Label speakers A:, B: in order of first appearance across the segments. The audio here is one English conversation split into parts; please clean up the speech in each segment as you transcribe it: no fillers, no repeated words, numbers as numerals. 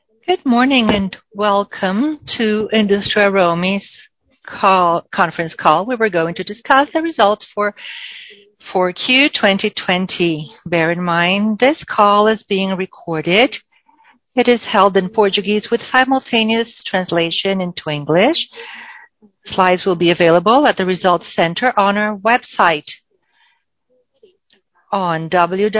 A: Good morning and welcome to Industria Romi's conference call where we're going to discuss the results for Q 2020. Bear in mind, this call is being recorded. It is held in Portuguese with simultaneous translation into English. Slides will be available at the Results Center on our website on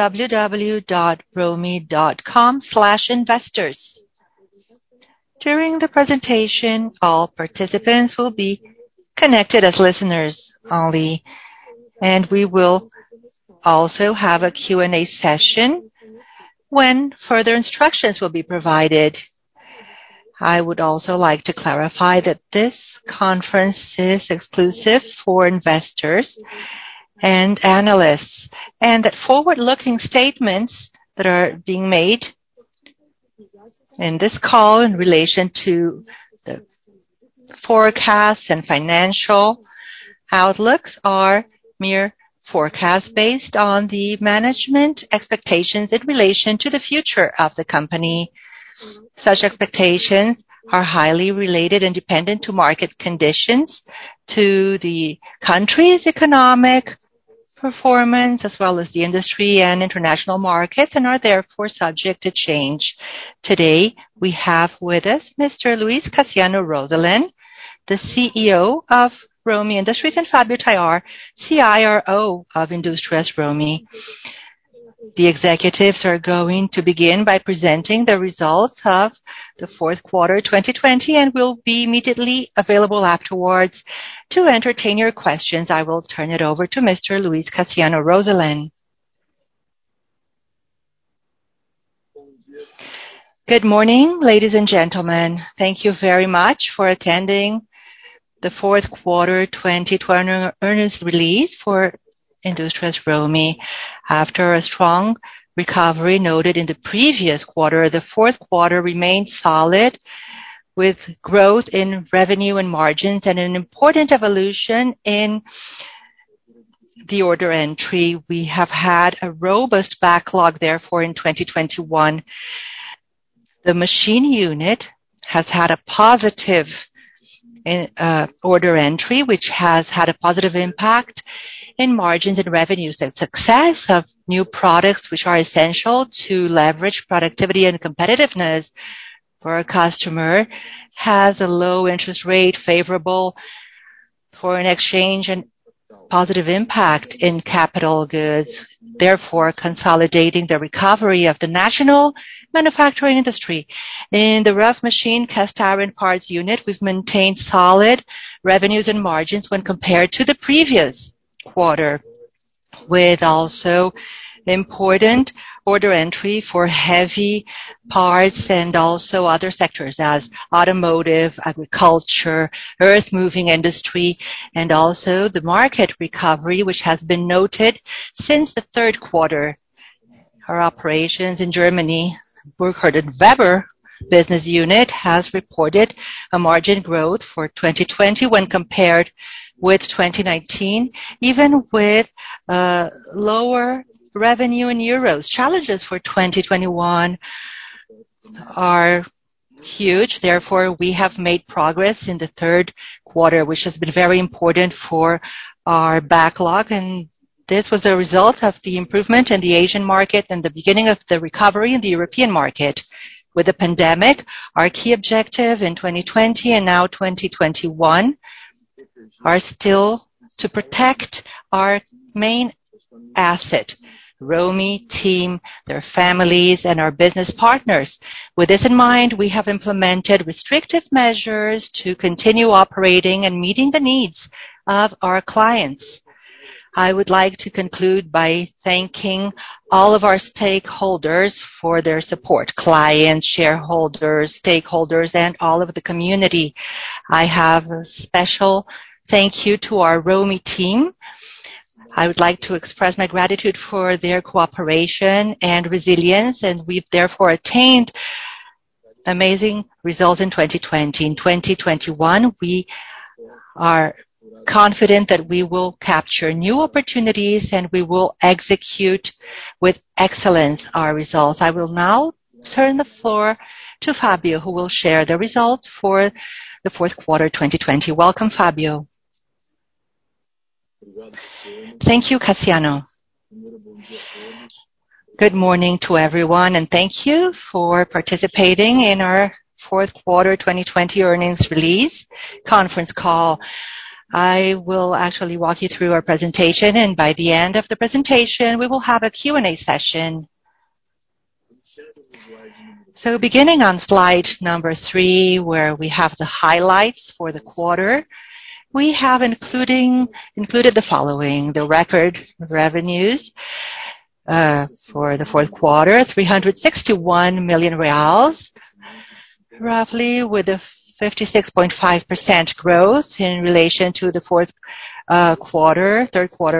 A: www.romi.com/investors. During the presentation, all participants will be connected as listeners only, and we will also have a Q&A session when further instructions will be provided. I would also like to clarify that this conference is exclusive for investors and analysts, and that forward-looking statements that are being made in this call in relation to the forecasts and financial outlooks are mere forecasts based on the management expectations in relation to the future of the company. Such expectations are highly related and dependent to market conditions, to the country's economic performance, as well as the industry and international markets, and are therefore subject to change. Today, we have with us Mr. Luiz Cassiano Rosalen, the CEO of Romi Industries, and Fabio Tayar, CIRO of Indústrias Romi. The executives are going to begin by presenting the results of the fourth quarter 2020 and will be immediately available afterwards to entertain your questions. I will turn it over to Mr. Luiz Cassiano Rosalen. Good morning, ladies and gentlemen. Thank you very much for attending the fourth quarter 2020 earnings release for Indústrias Romi. After a strong recovery noted in the previous quarter, the fourth quarter remained solid with growth in revenue and margins and an important evolution in the order entry. We have had a robust backlog, therefore, in 2021. The machine unit has had a positive order entry, which has had a positive impact in margins and revenues. The success of new products, which are essential to leverage productivity and competitiveness for a customer, has a low interest rate, favorable foreign exchange, and positive impact in capital goods, therefore consolidating the recovery of the national manufacturing industry. In the rough machine cast iron parts unit, we've maintained solid revenues and margins when compared to the previous quarter, with also important order entry for heavy parts and also other sectors as automotive, agriculture, earth-moving industry, and also the market recovery, which has been noted since the third quarter. Our operations in Germany, Burkhardt and Weber business unit, has reported a margin growth for 2020 when compared with 2019, even with lower revenue in euros. Challenges for 2021 are huge. Therefore, we have made progress in the third quarter, which has been very important for our backlog. And this was a result of the improvement in the Asian market and the beginning of the recovery in the European market. With the pandemic, our key objective in 2020 and now 2021 are still to protect our main asset, Romi team, their families, and our business partners. With this in mind, we have implemented restrictive measures to continue operating and meeting the needs of our clients. I would like to conclude by thanking all of our stakeholders for their support, clients, shareholders, stakeholders, and all of the community. I have a special thank you to our Romi team. I would like to express my gratitude for their cooperation and resilience, and we've therefore attained amazing results in 2020. In 2021, we are confident that we will capture new opportunities and we will execute with excellence our results. I will now turn the floor to Fabio, who will share the results for the fourth quarter 2020. Welcome, Fabio.
B: Thank you, Cassiano.
A: Good morning to everyone, and thank you for participating in our fourth quarter 2020 earnings release conference call. I will actually walk you through our presentation, and by the end of the presentation, we will have a Q&A session. So beginning on slide number 3, where we have the highlights for the quarter, we have included the following: the record revenues for the fourth quarter, 361 million reais, roughly with a 56.5% growth in relation to the fourth quarter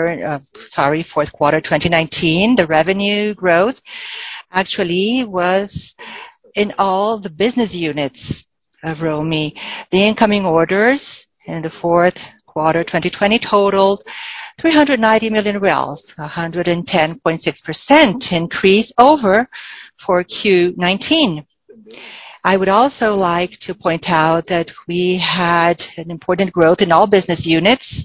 A: 2019. The revenue growth actually was in all the business units of Romi. The incoming orders in the fourth quarter 2020 totaled 390 million reais, 110.6% increase over 4Q19. I would also like to point out that we had an important growth in all business units.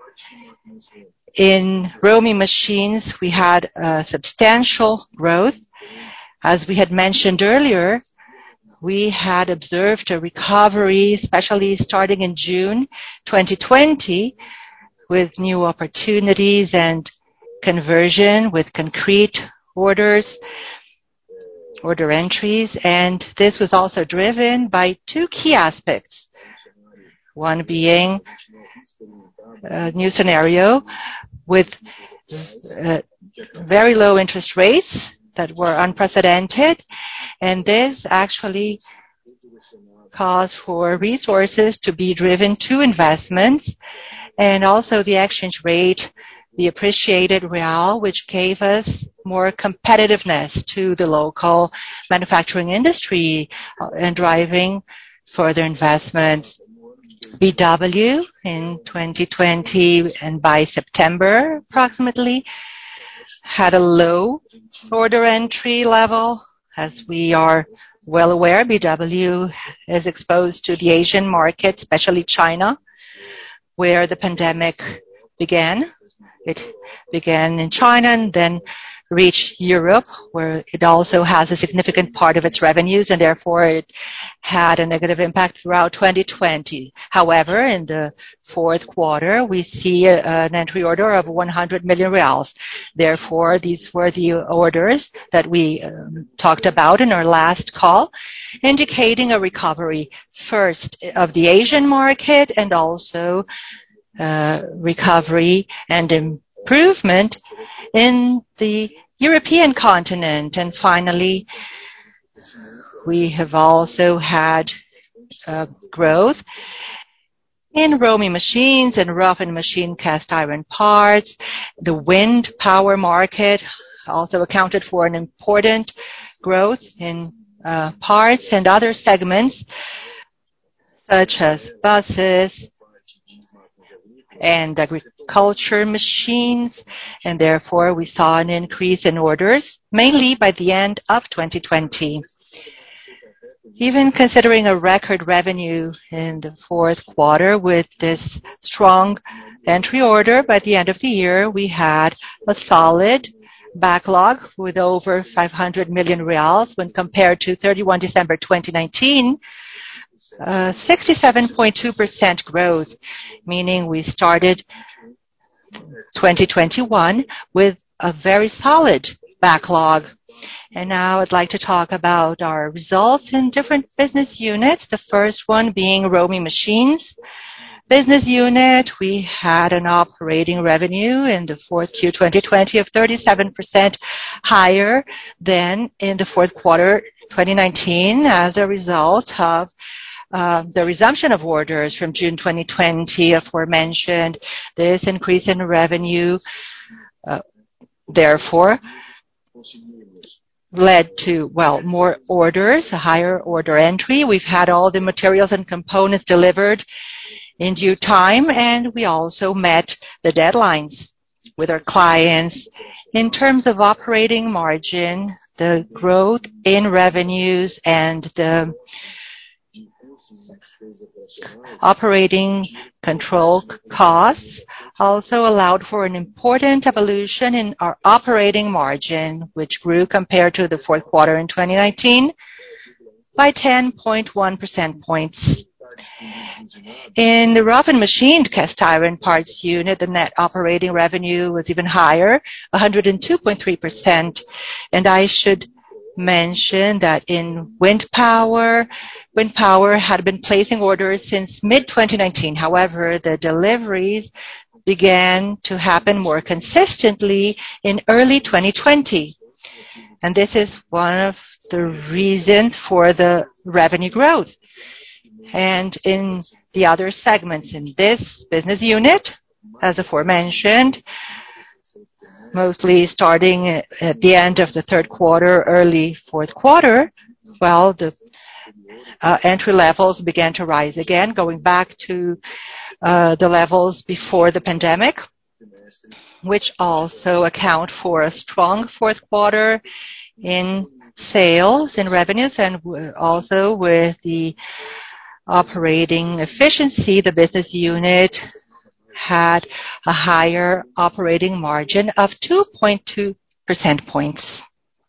A: In Romi Machines, we had a substantial growth. As we had mentioned earlier, we had observed a recovery, especially starting in June 2020, with new opportunities and conversion with concrete orders, order entries, and this was also driven by 2 key aspects. One being a new scenario with very low interest rates that were unprecedented, and this actually caused for resources to be driven to investments, and also the exchange rate, the appreciated real, which gave us more competitiveness to the local manufacturing industry and driving further investments. BW in 2020 and by September approximately had a low order entry level. As we are well aware, BW is exposed to the Asian market, especially China, where the pandemic began. It began in China and then reached Europe, where it also has a significant part of its revenues, and therefore it had a negative impact throughout 2020. However, in the fourth quarter, we see an entry order of 100 million reais. Therefore, these were the orders that we talked about in our last call, indicating a recovery first of the Asian market and also recovery and improvement in the European continent. And finally, we have also had growth in Romi Machines and rough and machine cast iron parts. The wind power market also accounted for an important growth in parts and other segments such as buses and agriculture machines, and therefore we saw an increase in orders, mainly by the end of 2020. Even considering a record revenue in the fourth quarter with this strong entry order, by the end of the year we had a solid backlog with over 500 million reais when compared to 31 December 2019. 67.2% growth, meaning we started 2021 with a very solid backlog. And now I'd like to talk about our results in different business units. The first one being Romi Machines business unit. We had an operating revenue in the fourth Q 2020 of 37% higher than in the fourth quarter 2019 as a result of the resumption of orders from June 2020 aforementioned. This increase in revenue, therefore, led to, more orders, a higher order entry. We've had all the materials and components delivered in due time, and we also met the deadlines with our clients. In terms of operating margin, the growth in revenues and the operating control costs also allowed for an important evolution in our operating margin, which grew compared to the fourth quarter in 2019 by 10.1 percentage points. In the rough and machined cast iron parts unit, the net operating revenue was even higher, 102.3%. And I should mention that in wind power had been placing orders since mid-2019. However, the deliveries began to happen more consistently in early 2020. And this is one of the reasons for the revenue growth. And in the other segments in this business unit, as aforementioned, mostly starting at the end of the third quarter, early fourth quarter, well, the entry levels began to rise again, going back to the levels before the pandemic, which also account for a strong fourth quarter in sales and revenues, and also with the operating efficiency, the business unit had a higher operating margin of 2.2 percentage points.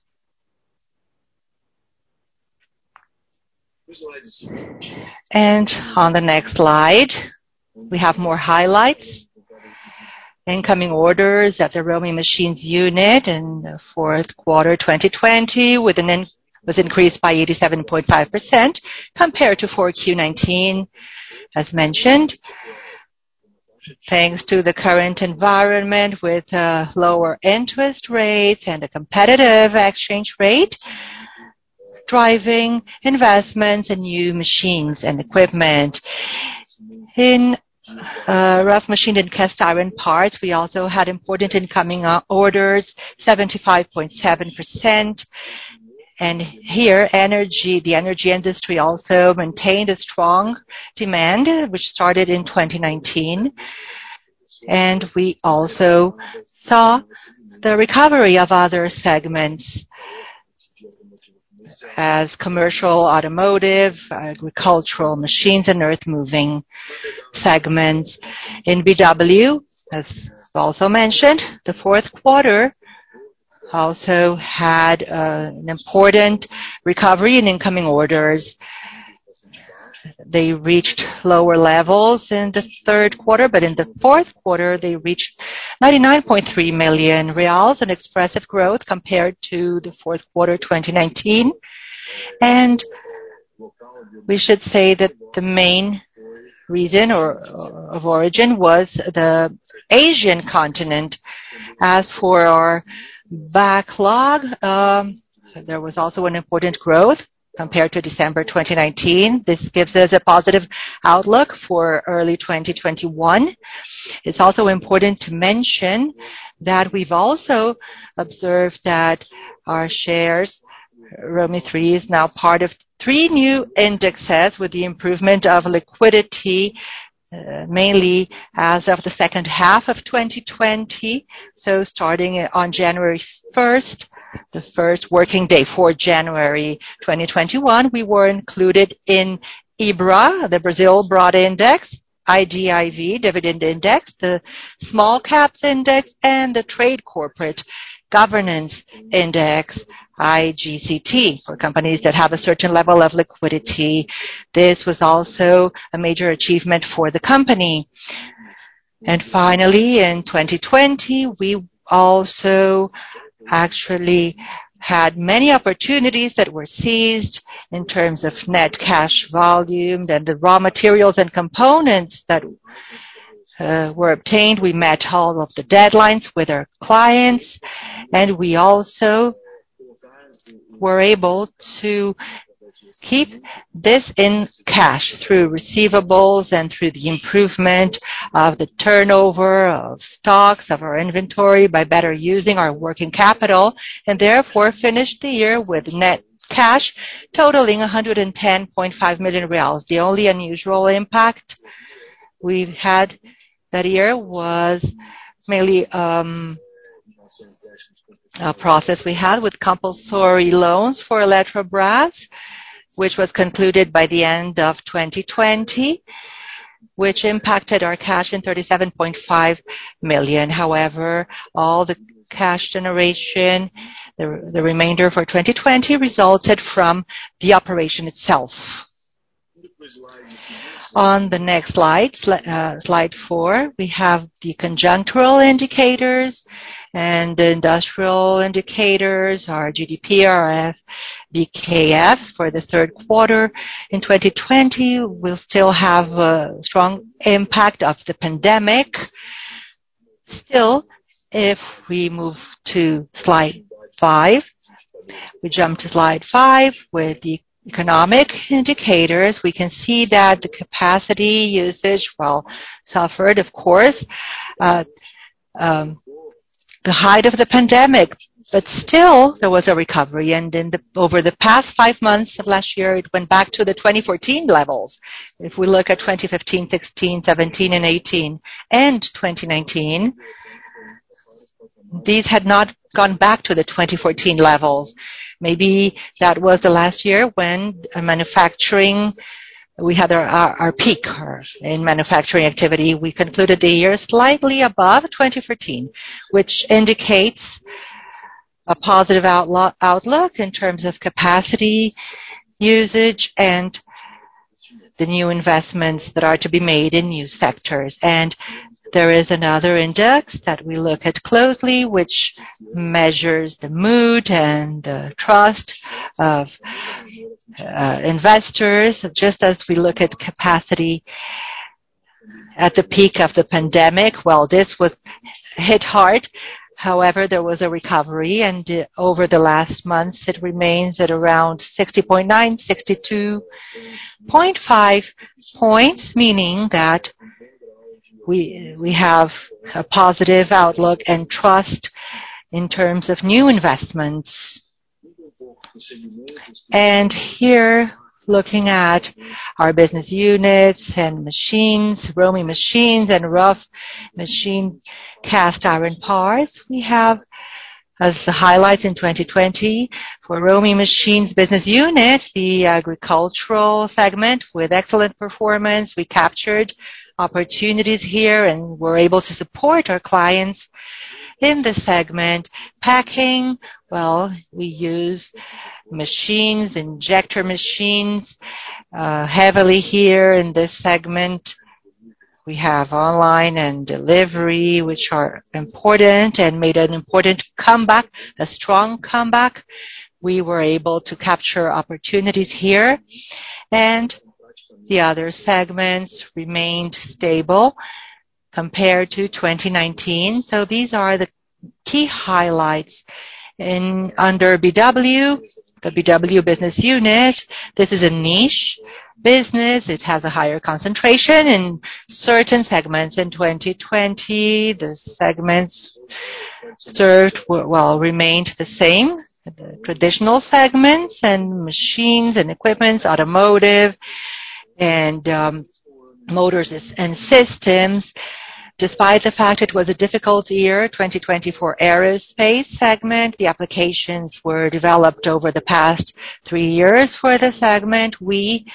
A: And on the next slide, we have more highlights. Incoming orders at the Romi Machines unit in the fourth quarter 2020 was increased by 87.5% compared to 4Q19, as mentioned. Thanks to the current environment with lower interest rates and a competitive exchange rate, driving investments in new machines and equipment. In rough machined and cast iron parts, we also had important incoming orders, 75.7%. And here, the energy industry also maintained a strong demand, which started in 2019. And we also saw the recovery of other segments as commercial, automotive, agricultural machines, and earth-moving segments. In BW, as also mentioned, the fourth quarter also had an important recovery in incoming orders. They reached lower levels in the third quarter, but in the fourth quarter, they reached 99.3 million reals, an expressive growth compared to the fourth quarter 2019. And we should say that the main reason of origin was the Asian continent. As for our backlog, there was also an important growth compared to December 2019. This gives us a positive outlook for early 2021. It's also important to mention that we've also observed that our shares, Romi 3, is now part of 3 new indexes with the improvement of liquidity, mainly as of the second half of 2020. So starting on January 1st, the first working day for January 2021, we were included in IBRA, the Brazil Broad Index, IDIV, Dividend Index, the Small Caps Index, and the Trade Corporate Governance Index, IGCT, for companies that have a certain level of liquidity. This was also a major achievement for the company. And finally, in 2020, we also actually had many opportunities that were seized in terms of net cash volume and the raw materials and components that were obtained. We met all of the deadlines with our clients, and we also were able to keep this in cash through receivables and through the improvement of the turnover of stocks, of our inventory, by better using our working capital, and therefore finished the year with net cash totaling 110.5 million reais. The only unusual impact we've had that year was mainly process we had with compulsory loans for Eletrobras, which was concluded by the end of 2020, which impacted our cash in 37.5 million. However, all the cash generation, the remainder for 2020 resulted from the operation itself. On the next slide, slide 4, we have the conjunctural indicators and the industrial indicators, our GDP, RF, BKF for the third quarter. In 2020, we'll still have a strong impact of the pandemic. Still, if we move to slide 5, we jump to slide 5 with the economic indicators. We can see that the capacity usage, suffered, of course, the height of the pandemic, but still there was a recovery. And over the past 5 months of last year, it went back to the 2014 levels. If we look at 2015, 16, 17, and 18, and 2019, these had not gone back to the 2014 levels. Maybe that was the last year when we had our peak in manufacturing activity. We concluded the year slightly above 2014, which indicates a positive outlook in terms of capacity usage and the new investments that are to be made in new sectors. And there is another index that we look at closely, which measures the mood and the trust of investors. Just as we look at capacity at the peak of the pandemic, this was hit hard. However, there was a recovery, and over the last months, it remains at around 60.9, 62.5 points, meaning that we have a positive outlook and trust in terms of new investments. And here, looking at our business units and machines, Romi machines and rough machine cast iron parts, we have as the highlights in 2020 for Romi machines business unit, the agricultural segment with excellent performance. We captured opportunities here and were able to support our clients in the segment. Packing, we use machines, injector machines, heavily here in this segment. We have online and delivery, which are important and made an important comeback, a strong comeback. We were able to capture opportunities here, and the other segments remained stable compared to 2019. So these are the key highlights under BW, the BW business unit. This is a niche business. It has a higher concentration in certain segments. In 2020, the segments served remained the same. The traditional segments and machines and equipments, automotive, and motors and systems. Despite the fact it was a difficult year, 2020 for aerospace segment, the applications were developed over the past 3 years for the segment. We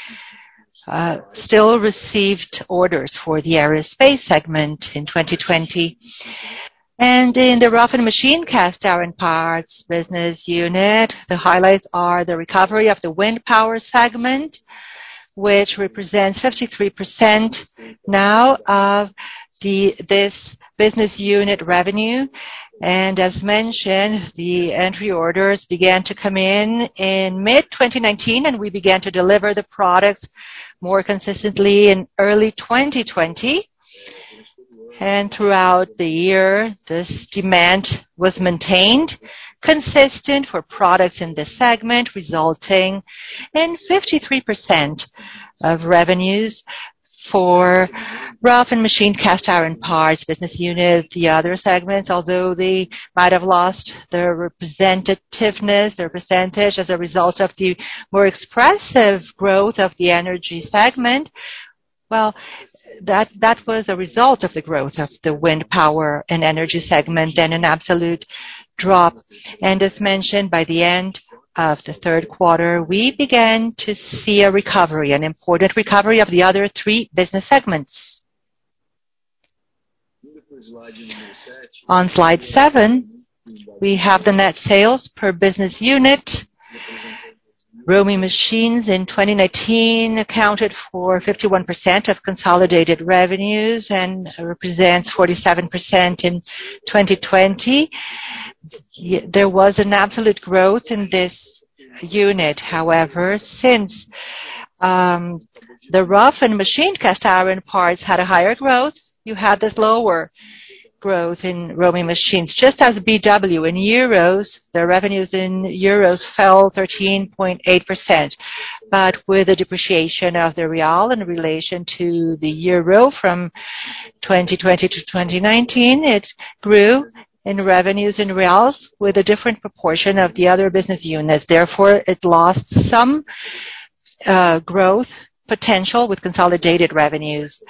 A: still received orders for the aerospace segment in 2020. And in the rough and machine cast iron parts business unit, the highlights are the recovery of the wind power segment, which represents 53% now of this business unit revenue. And as mentioned, the entry orders began to come in mid-2019, and we began to deliver the products more consistently in early 2020. And throughout the year, this demand was maintained, consistent for products in this segment, resulting in 53% of revenues for rough and machine cast iron parts business unit. The other segments, although they might have lost their representativeness, their percentage as a result of the more expressive growth of the energy segment, that was a result of the growth of the wind power and energy segment. And in absolute drop. And as mentioned, by the end of the third quarter, we began to see a recovery, an important recovery of the other three business segments. On slide 7, we have the net sales per business unit. Roaming machines in 2019 accounted for 51% of consolidated revenues and represents 47% in 2020. There was an absolute growth in this unit. However, since the rough and machined cast iron parts had a higher growth, you had this lower growth in roaming machines. Just as BW in euros, the revenues in euros fell 13.8%. But with the depreciation of the real in relation to the euro from 2020 to 2019, it grew in revenues in reals with a different proportion of the other business units. Therefore, it lost some growth potential with consolidated revenues.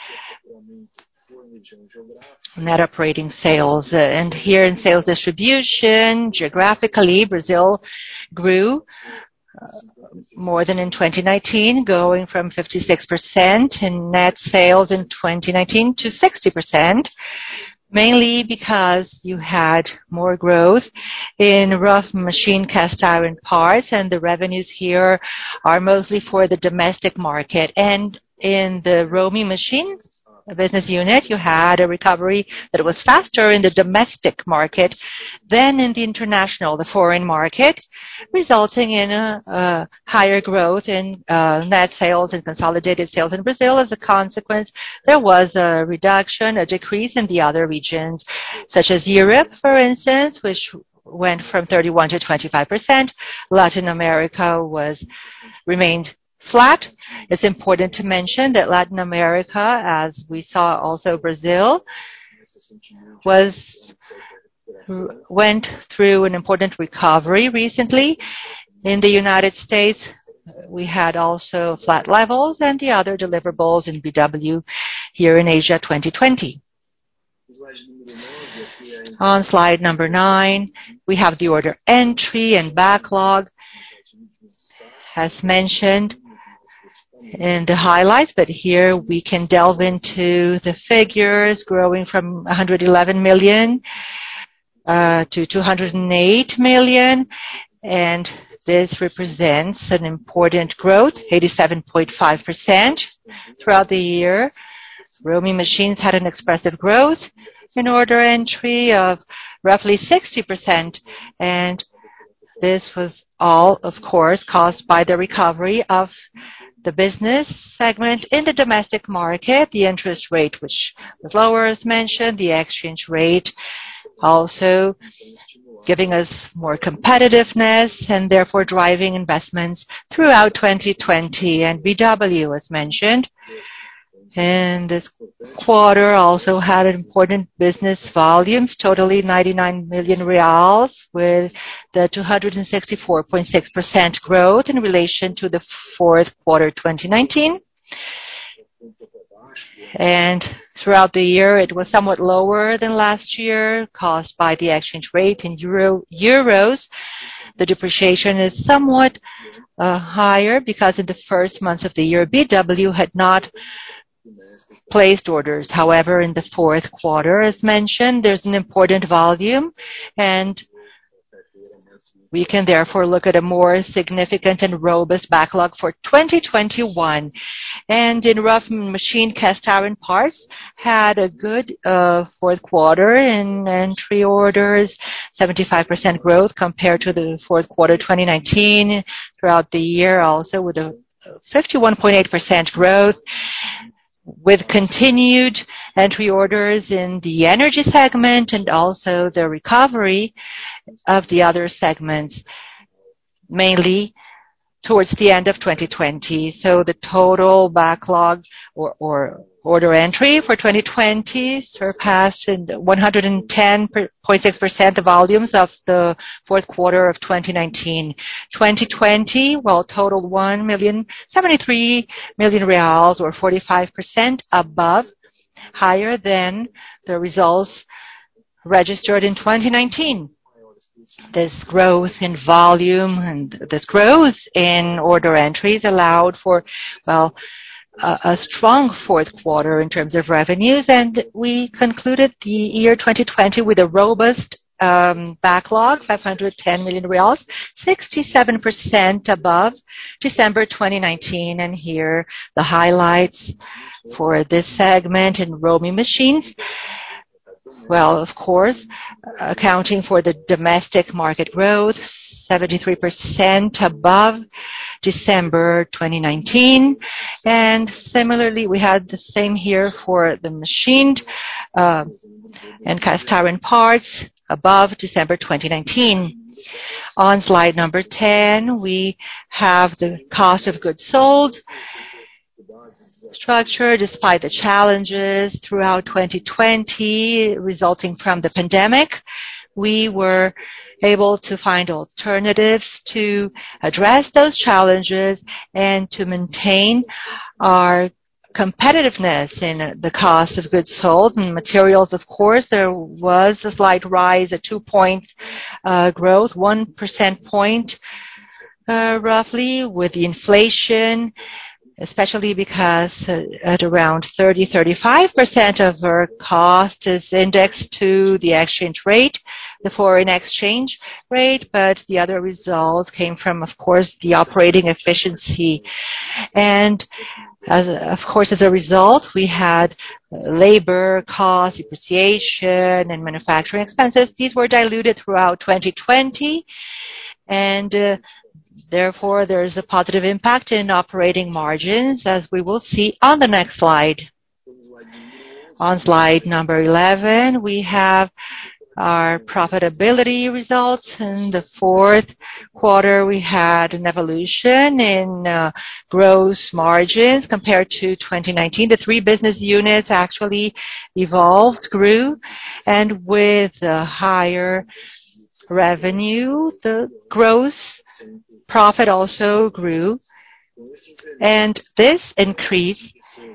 A: Net operating sales. And here in sales distribution, geographically, Brazil grew more than in 2019, going from 56% in net sales in 2019 to 60%, mainly because you had more growth in rough machine cast iron parts, and the revenues here are mostly for the domestic market. And in the roaming machine business unit, you had a recovery that was faster in the domestic market than in the international, the foreign market, resulting in a higher growth in net sales and consolidated sales in Brazil. As a consequence, there was a reduction, a decrease in the other regions, such as Europe, for instance, which went from 31 to 25%. Latin America remained flat. It's important to mention that Latin America, as we saw also Brazil, went through an important recovery recently. In the United States, we had also flat levels and the other deliverables in BW here in Asia 2020. On slide number 9, we have the order entry and backlog, as mentioned in the highlights, but here we can delve into the figures, growing from 111 million to 208 million, and this represents an important growth, 87.5% throughout the year. Roaming machines had an expressive growth in order entry of roughly 60%, and this was all, of course, caused by the recovery of the business segment in the domestic market, the interest rate, which was lower as mentioned, the exchange rate also giving us more competitiveness and therefore driving investments throughout 2020. And BW, as mentioned, and this quarter also had important business volumes, totally 99 million reals, with the 264.6% growth in relation to the fourth quarter 2019. And throughout the year, it was somewhat lower than last year, caused by the exchange rate in euros. The depreciation is somewhat higher because in the first months of the year, BW had not placed orders. However, in the fourth quarter, as mentioned, there's an important volume, and we can therefore look at a more significant and robust backlog for 2021. And in rough machine cast iron parts, had a good fourth quarter in entry orders, 75% growth compared to the fourth quarter 2019. Throughout the year also with a 51.8% growth, with continued entry orders in the energy segment and also the recovery of the other segments, mainly towards the end of 2020. So the total backlog or order entry for 2020 surpassed 110.6% the volumes of the fourth quarter of 2019. 2020, well, totaled 1,073 million reals, or 45% above, higher than the results registered in 2019. This growth in volume and this growth in order entries allowed for, a strong fourth quarter in terms of revenues, and we concluded the year 2020 with a robust backlog, 510 million reais, 67% above December 2019. And here the highlights for this segment in roaming machines. Well, of course, accounting for the domestic market growth, 73% above December 2019. And similarly, we had the same here for the machined and cast iron parts above December 2019. On slide number 10, we have the cost of goods sold structure. Despite the challenges throughout 2020 resulting from the pandemic, we were able to find alternatives to address those challenges and to maintain our competitiveness in the cost of goods sold. And materials, of course, there was a slight rise, a 2-point growth, 1% point roughly, with the inflation, especially because at around 35% of our cost is indexed to the exchange rate, the foreign exchange rate, but the other results came from, of course, the operating efficiency. And as a result, we had labor costs, depreciation, and manufacturing expenses. These were diluted throughout 2020, and therefore, there is a positive impact in operating margins, as we will see on the next slide. On slide number 11, we have our profitability results. In the fourth quarter, we had an evolution in gross margins compared to 2019. The three business units actually evolved, grew, and with a higher revenue, the gross profit also grew. And this increase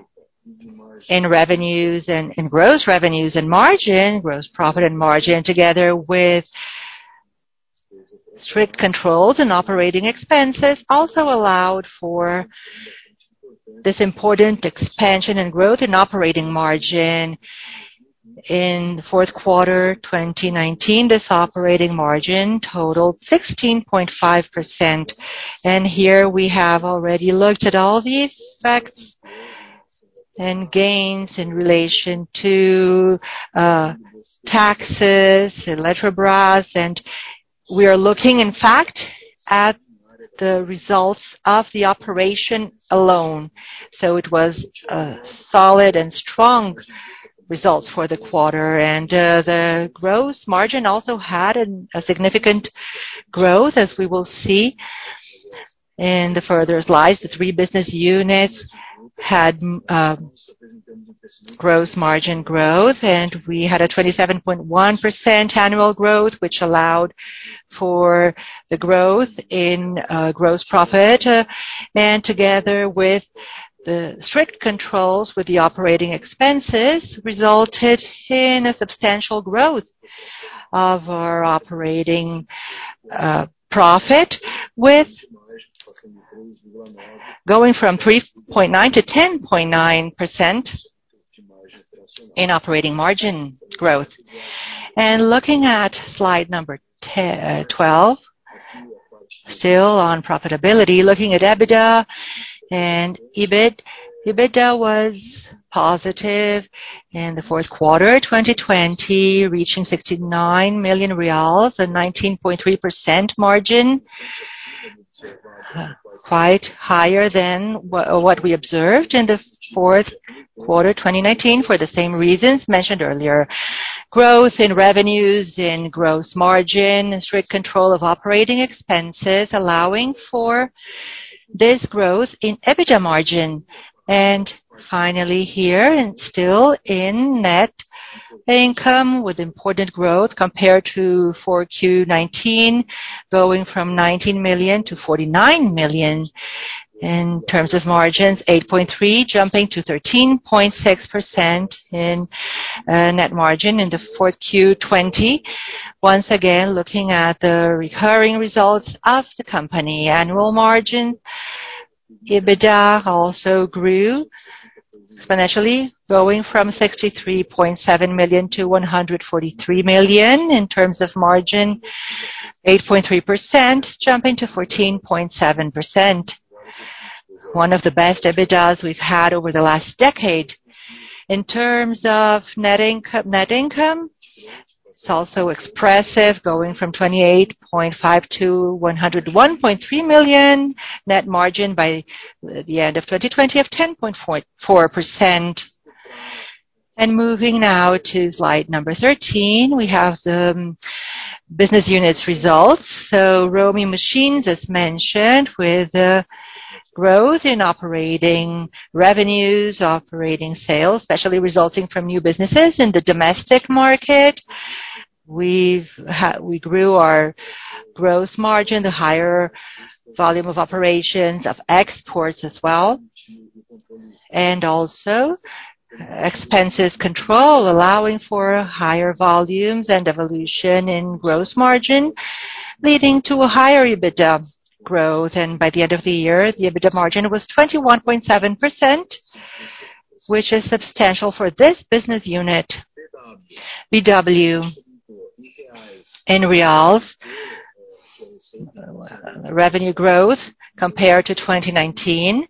A: in revenues and in gross revenues and margin, gross profit and margin, together with strict controls and operating expenses, also allowed for this important expansion and growth in operating margin. In the fourth quarter 2019, this operating margin totaled 16.5%. And here we have already looked at all the effects and gains in relation to taxes, Eletrobras, and we are looking, in fact, at the results of the operation alone. So it was a solid and strong results for the quarter, and the gross margin also had a significant growth, as we will see in the further slides. The three business units had gross margin growth, and we had a 27.1% annual growth, which allowed for the growth in gross profit, and together with the strict controls with the operating expenses resulted in a substantial growth of our operating profit, with going from 3.9 to 10.9% in operating margin growth. And looking at slide number 12, still on profitability, looking at EBITDA and EBIT. EBITDA was positive in the fourth quarter 2020, reaching 69 million reais, a 19.3% margin, quite higher than what we observed in the fourth quarter 2019 for the same reasons mentioned earlier. Growth in revenues, in gross margin, strict control of operating expenses, allowing for this growth in EBITDA margin. And finally here, and still in net income, with important growth compared to 4Q19, going from 19 million to 49 million. In terms of margins, 8.3%, jumping to 13.6% in net margin in the 4Q 20. Once again, looking at the recurring results of the company. Annual margin, EBITDA also grew exponentially, going from 63.7 million to 143 million. In terms of margin, 8.3%, jumping to 14.7%. One of the best EBITDAs we've had over the last decade. In terms of net income, it's also expressive, going from 28.5 to 101.3 million. Net margin by the end of 2020 of 10.4%. And moving now to slide number 13, we have the business units results. So Roaming Machines, as mentioned, with growth in operating revenues, operating sales, especially resulting from new businesses in the domestic market. We grew our gross margin, the higher volume of operations of exports as well, and also expenses control, allowing for higher volumes and evolution in gross margin, leading to a higher EBITDA growth. And by the end of the year, the EBITDA margin was 21.7%, which is substantial for this business unit. BW in reals, revenue growth compared to 2019,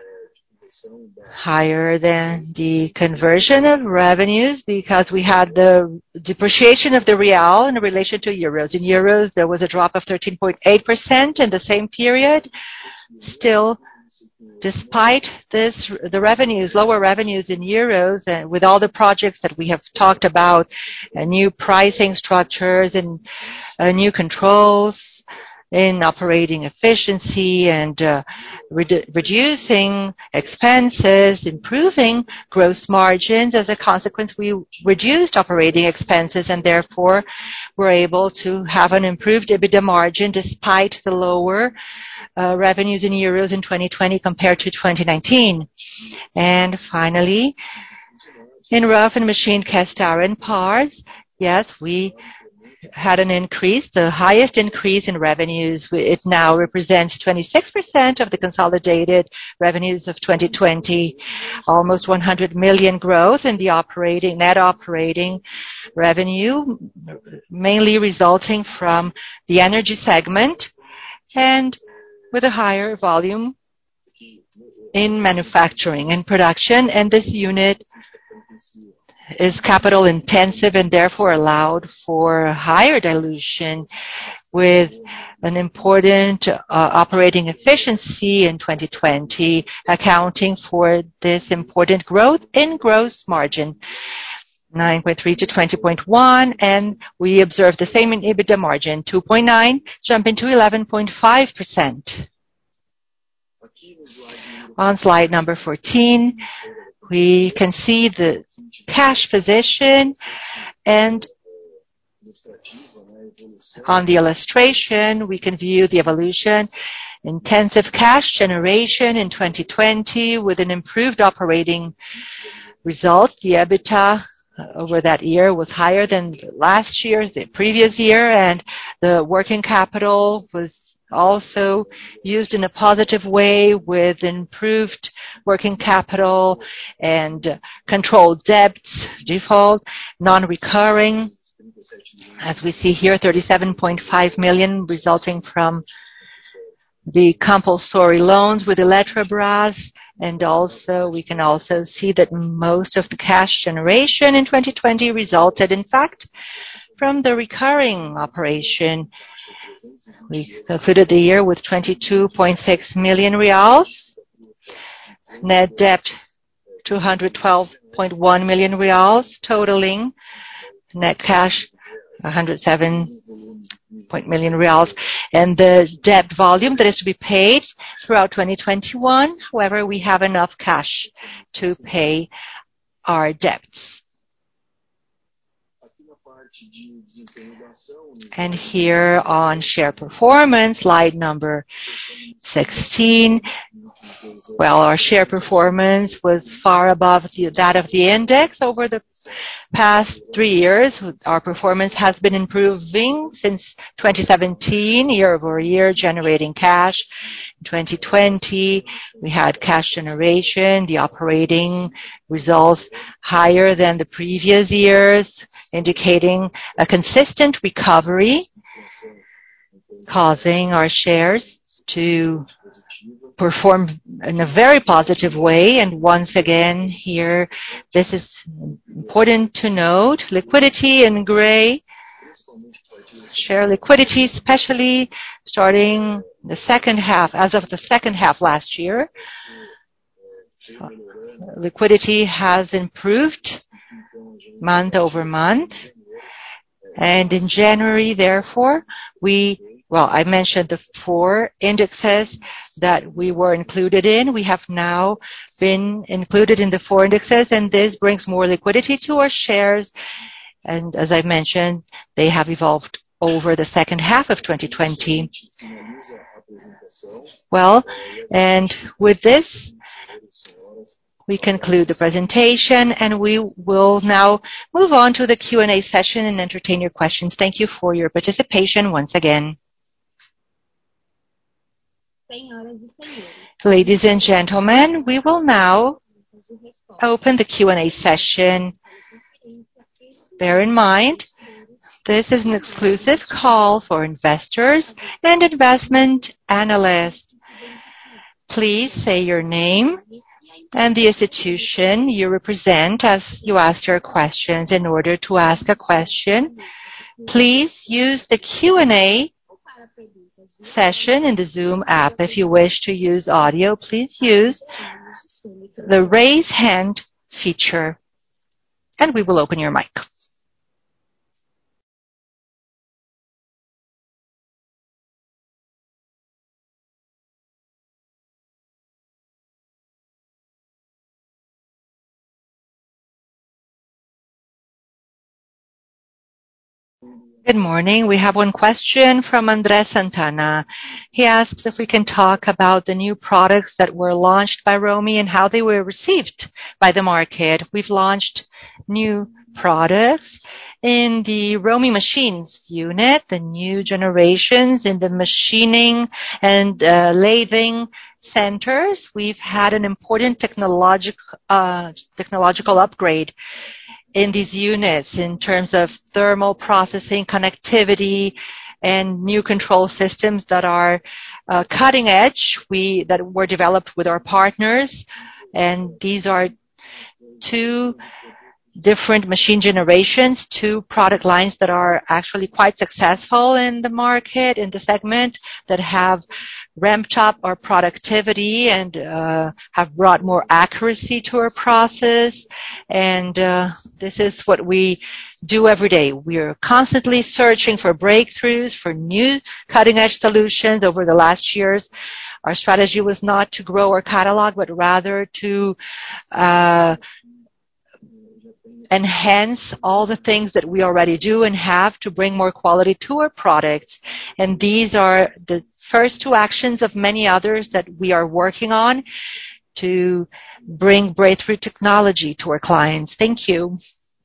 A: higher than the conversion of revenues because we had the depreciation of the real in relation to euros. In euros, there was a drop of 13.8% in the same period. Still, despite this, the revenues, lower revenues in euros, and with all the projects that we have talked about, new pricing structures and new controls in operating efficiency and reducing expenses, improving gross margins. As a consequence, we reduced operating expenses and therefore were able to have an improved EBITDA margin despite the lower revenues in euros in 2020 compared to 2019. And finally, in rough and machined cast iron parts, yes, we had an increase, the highest increase in revenues. It now represents 26% of the consolidated revenues of 2020, almost 100 million growth in the net operating revenue, mainly resulting from the energy segment and with a higher volume in manufacturing and production. And this unit is capital intensive and therefore allowed for higher dilution with an important operating efficiency in 2020, accounting for this important growth in gross margin, 9.3 to 20.1, and we observed the same in EBITDA margin, 2.9, jumping to 11.5%. On slide number 14, we can see the cash position, and on the illustration, we can view the evolution. Intensive cash generation in 2020 with an improved operating result. The EBITDA over that year was higher than last year, the previous year, and the working capital was also used in a positive way with improved working capital and controlled debts, default, non-recurring. As we see here, 37.5 million resulting from the compulsory loans with Eletrobras, and also we can also see that most of the cash generation in 2020 resulted, in fact, from the recurring operation. We concluded the year with 22.6 million reals, net debt 212.1 million reals, totaling net cash 107 million reals, and the debt volume that is to be paid throughout 2021. However, we have enough cash to pay our debts. And here on share performance, slide number 16, well, our share performance was far above that of the index over the past 3 years. Our performance has been improving since 2017, year over year, generating cash. In 2020, we had cash generation, the operating results higher than the previous years, indicating a consistent recovery, causing our shares to perform in a very positive way. And once again, here, this is important to note. Liquidity in gray, share liquidity, especially starting the second half, as of the second half last year. Liquidity has improved month over month. And in January, therefore, I mentioned the 4 indexes that we were included in. We have now been included in the 4 indexes, and this brings more liquidity to our shares. And as I mentioned, they have evolved over the second half of 2020. Well, and with this, we conclude the presentation, and we will now move on to the Q&A session and entertain your questions. Thank you for your participation once again. Ladies and gentlemen, we will now open the Q&A session. Bear in mind, this is an exclusive call for investors and investment analysts. Please say your name and the institution you represent as you ask your questions. In order to ask a question, please use the Q&A session in the Zoom app. If you wish to use audio, please use the raise hand feature, and we will open your mic. Good morning. We have one question from André Santana. He asks if we can talk about the new products that were launched by Romi and how they were received by the market. We've launched new products in the Romi Machines unit, the new generations in the machining and lathing centers. We've had an important technological upgrade in these units in terms of thermal processing, connectivity, and new control systems that are cutting edge, that were developed with our partners. And these are 2 different machine generations, 2 product lines that are actually quite successful in the market, in the segment, that have ramped up our productivity and have brought more accuracy to our process. And this is what we do every day. We are constantly searching for breakthroughs, for new cutting-edge solutions. Over the last years, our strategy was not to grow our catalog, but rather to enhance all the things that we already do and have to bring more quality to our products. And these are the first 2 actions of many others that we are working on to bring breakthrough technology to our clients. Thank you.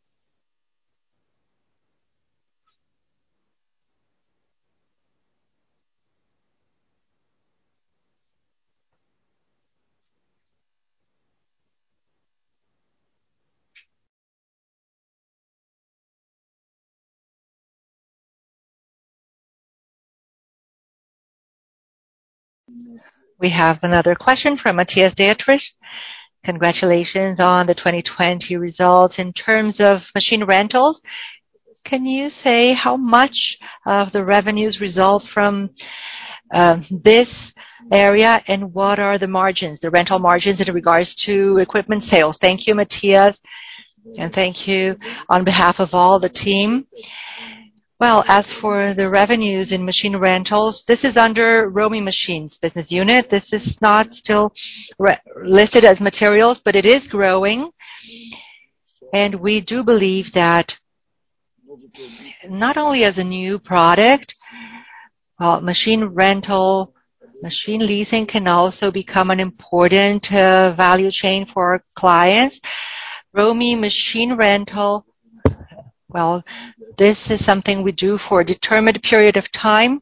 A: We have another question from Matias Dietrich. Congratulations on the 2020 results. In terms of machine rentals, can you say how much of the revenues result from this area, and what are the margins, the rental margins in regards to equipment sales? Thank you, Matias, and thank you on behalf of all the team. Well, as for the revenues in machine rentals, this is under Romi Machines business unit. This is not still listed as materials, but it is growing. And we do believe that not only as a new product, machine rental, machine leasing can also become an important value chain for our clients. Romi machine rental, well, this is something we do for a determined period of time,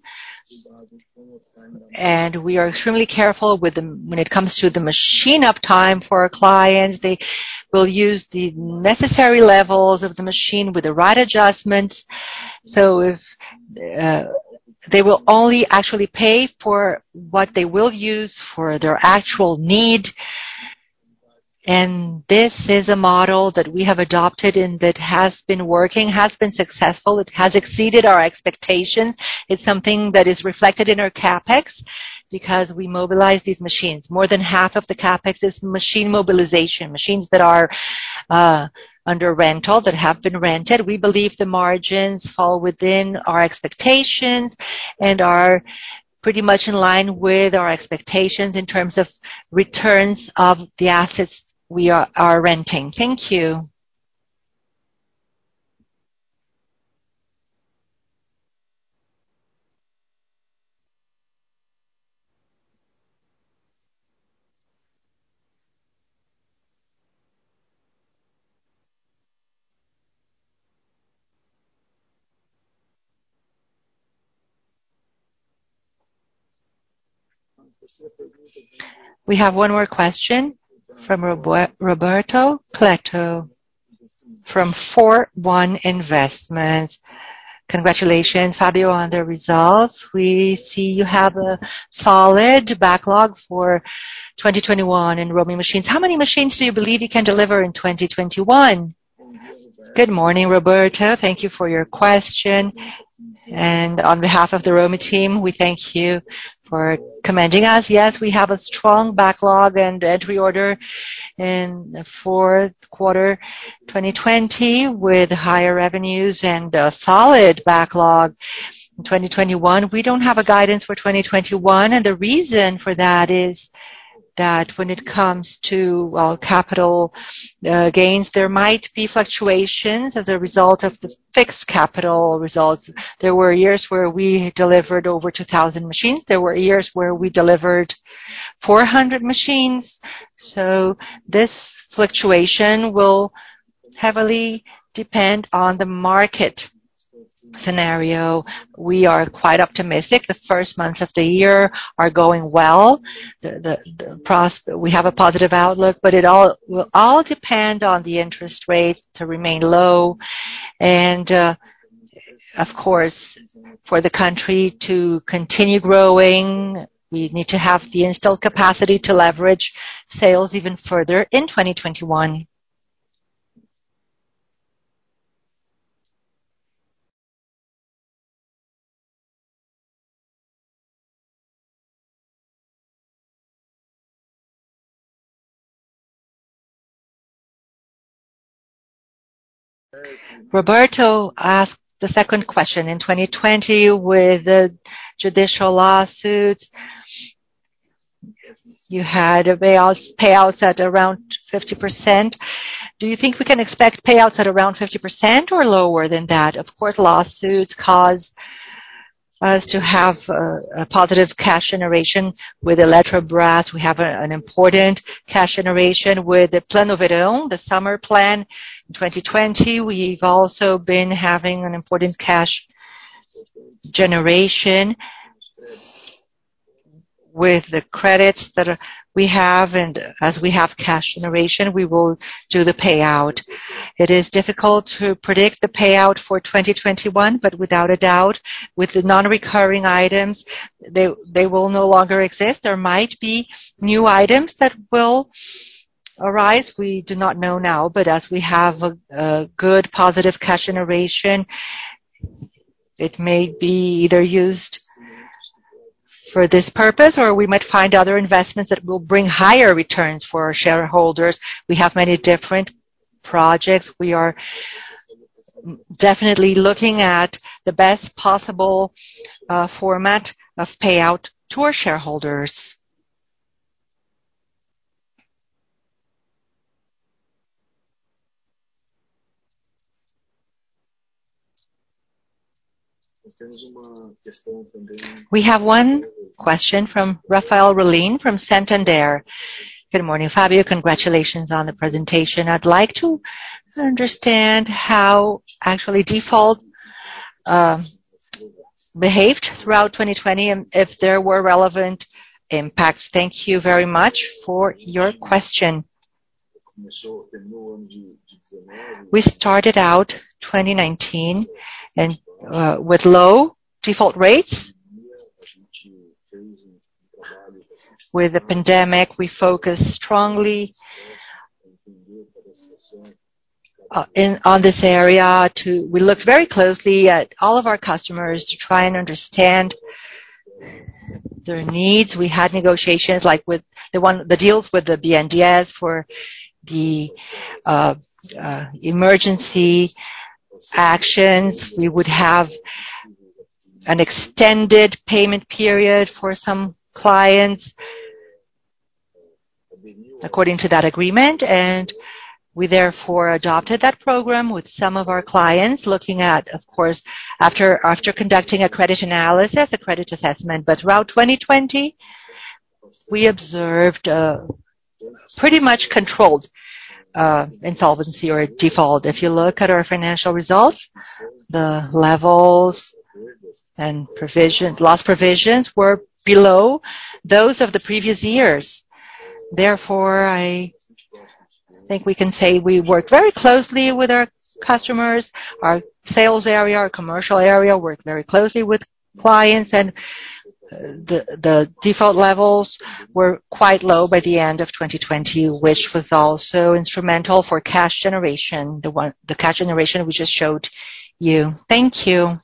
A: and we are extremely careful when it comes to the machine uptime for our clients. They will use the necessary levels of the machine with the right adjustments. So if they will only actually pay for what they will use for their actual need. And this is a model that we have adopted and that has been working, has been successful. It has exceeded our expectations. It's something that is reflected in our CapEx because we mobilize these machines. More than half of the CapEx is machine mobilization, machines that are under rental, that have been rented. We believe the margins fall within our expectations and are pretty much in line with our expectations in terms of returns of the assets we are renting. Thank you. We have one more question from Roberto Cleto from 4-1 Investments. Congratulations, Fabio, on the results. We see you have a solid backlog for 2021 in Romi machines. How many machines do you believe you can deliver in 2021? Good morning, Roberto. Thank you for your question. And on behalf of the Romi team, we thank you for commending us. Yes, we have a strong backlog and entry order in the fourth quarter 2020 with higher revenues and a solid backlog in 2021. We don't have a guidance for 2021, and the reason for that is that when it comes to capital gains, there might be fluctuations as a result of the fixed capital results. There were years where we delivered over 2,000 machines. There were years where we delivered 400 machines. So this fluctuation will heavily depend on the market scenario. We are quite optimistic. The first months of the year are going well. We have a positive outlook, but it will all depend on the interest rates to remain low, and of course, for the country to continue growing, we need to have the installed capacity to leverage sales even further in 2021. Roberto asked the second question. In 2020, with the judicial lawsuits, you had payouts at around 50%. Do you think we can expect payouts at around 50% or lower than that? Of course, lawsuits cause us to have a positive cash generation. With Eletrobras, we have an important cash generation. With the Plano Verão, the summer plan in 2020, we've also been having an important cash generation with the credits that we have, and as we have cash generation, we will do the payout. It is difficult to predict the payout for 2021, but without a doubt, with the non-recurring items, they will no longer exist. There might be new items that will arise. We do not know now, but as we have a good positive cash generation, it may be either used for this purpose, or we might find other investments that will bring higher returns for our shareholders. We have many different projects. We are definitely looking at the best possible format of payout to our shareholders. We have one question from Rafael Rolim from Santander. Good morning, Fabio. Congratulations on the presentation. I'd like to understand how actually default behaved throughout 2020 and if there were relevant impacts. Thank you very much for your question. We started out 2019 and with low default rates. With the pandemic, we focused strongly on this area. We looked very closely at all of our customers to try and understand their needs. We had negotiations like with the deals with the BNDES for the emergency actions. We would have an extended payment period for some clients according to that agreement, and we therefore adopted that program with some of our clients, looking at, of course, after conducting a credit analysis, a credit assessment. But throughout 2020, we observed pretty much controlled insolvency or default. If you look at our financial results, the levels and loss provisions were below those of the previous years. Therefore, I think we can say we worked very closely with our customers. Our sales area, our commercial area worked very closely with clients, and the default levels were quite low by the end of 2020, which was also instrumental for cash generation, the cash generation we just showed you. Thank you.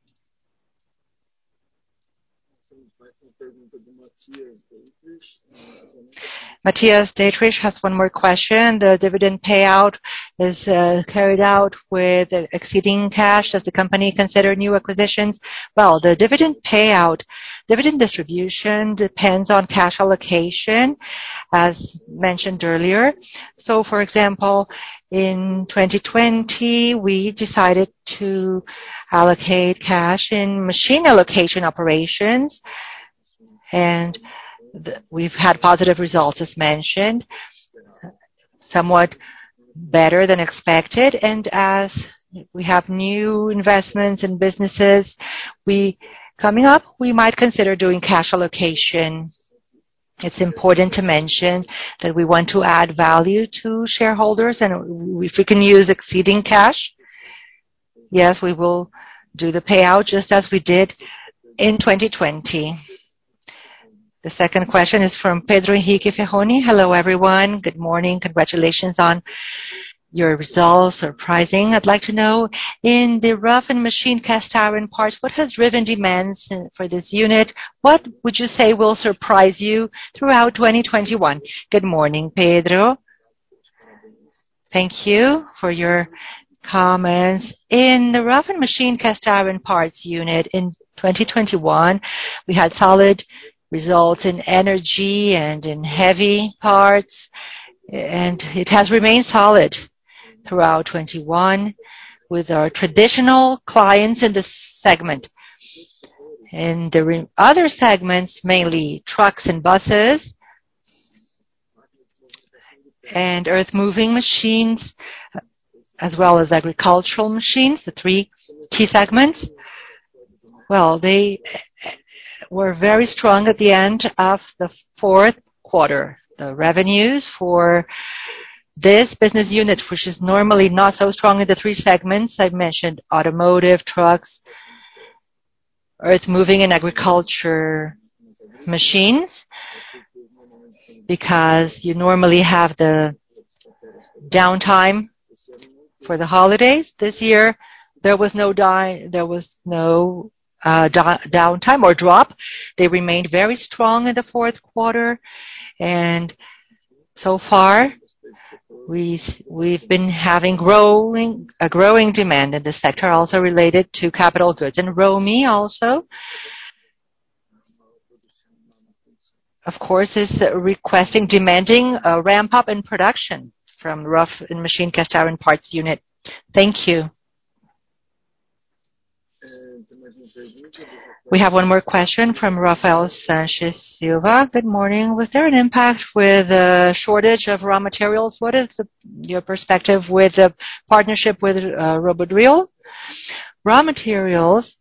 A: Matthias Dietrich has one more question. The dividend payout is carried out with exceeding cash. Does the company consider new acquisitions? Well, the dividend distribution depends on cash allocation, as mentioned earlier. So, for example, in 2020, we decided to allocate cash in machine allocation operations, and we've had positive results, as mentioned, somewhat better than expected. And as we have new investments in businesses coming up, we might consider doing cash allocation. It's important to mention that we want to add value to shareholders, and if we can use exceeding cash, yes, we will do the payout just as we did in 2020. The second question is from Pedro Henrique Ferroni. Hello, everyone. Good morning. Congratulations on your results. Surprising. I'd like to know, in the rough and machine cast iron parts, what has driven demands for this unit? What would you say will surprise you throughout 2021? Good morning, Pedro. Thank you for your comments. In the rough and machine cast iron parts unit in 2021, we had solid results in energy and in heavy parts, and it has remained solid throughout 21 with our traditional clients in this segment. In the other segments, mainly trucks and buses and earth-moving machines, as well as agricultural machines, the three key segments, well, they were very strong at the end of the fourth quarter. The revenues for this business unit, which is normally not so strong in the three segments I mentioned, automotive, trucks, earth-moving, and agriculture machines, because you normally have the downtime for the holidays. This year, there was no downtime or drop. They remained very strong in the fourth quarter, and so far we've been having a growing demand in this sector, also related to capital goods. And Romi also, of course, is demanding a ramp up in production from rough and machine cast iron parts unit. Thank you. We have one more question from Rafael Sanchez Silva. Good morning. Was there an impact with the shortage of raw materials? What is your perspective with the partnership with RoboDrill? Raw materials,